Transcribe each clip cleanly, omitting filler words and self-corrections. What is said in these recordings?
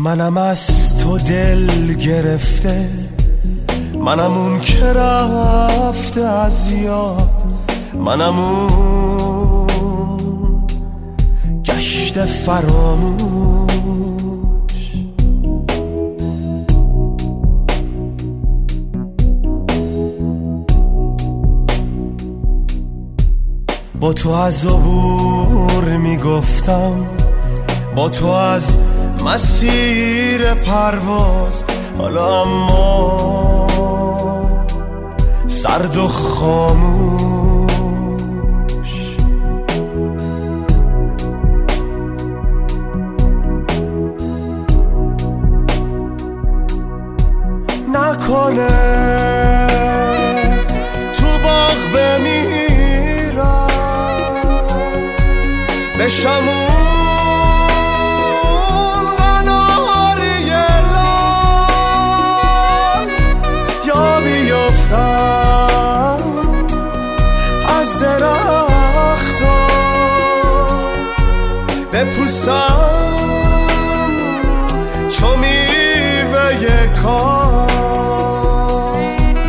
منم از تو دل گرفته، منم اون که رفته از یاد، منم اون گشت فراموش. با تو از عبور میگفتم، با تو از مسیر پرواز، حالا اما سرد و خاموش. نکنه تو باغ بمیرم، بشم از درختا بپوسم چو میوه کار.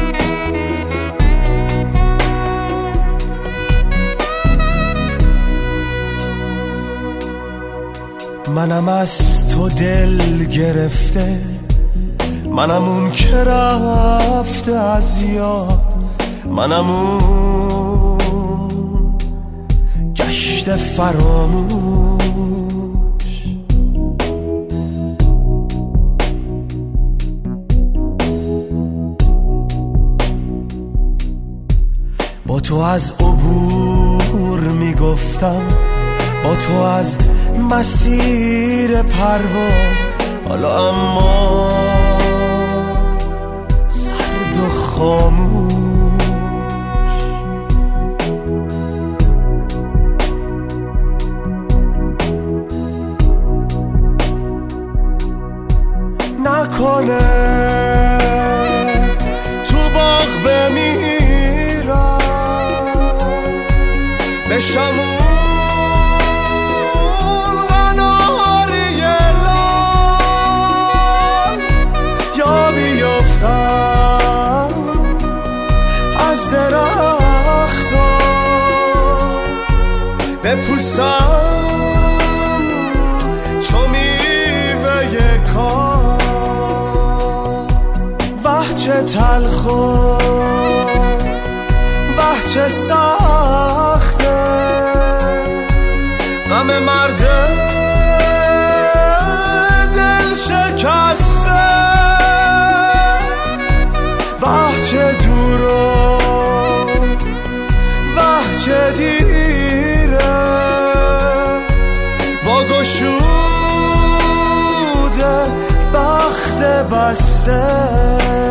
منم از تو دل گرفته، منم اون که رفته از یاد، منم اون گشت فراموش. با تو از عبور میگفتم، با تو از مسیر پرواز، حالا اما سرد و خاموش. نکنه تو باغ بمیرم، بشم اون قناری لال، یا بیفتم از درختا بپوسم چو میوه کار. وه چه تلخ و وه چه سخته غم مرد دل شکسته، وه چه دور و وه چه دیره واگشوده بخت بسته.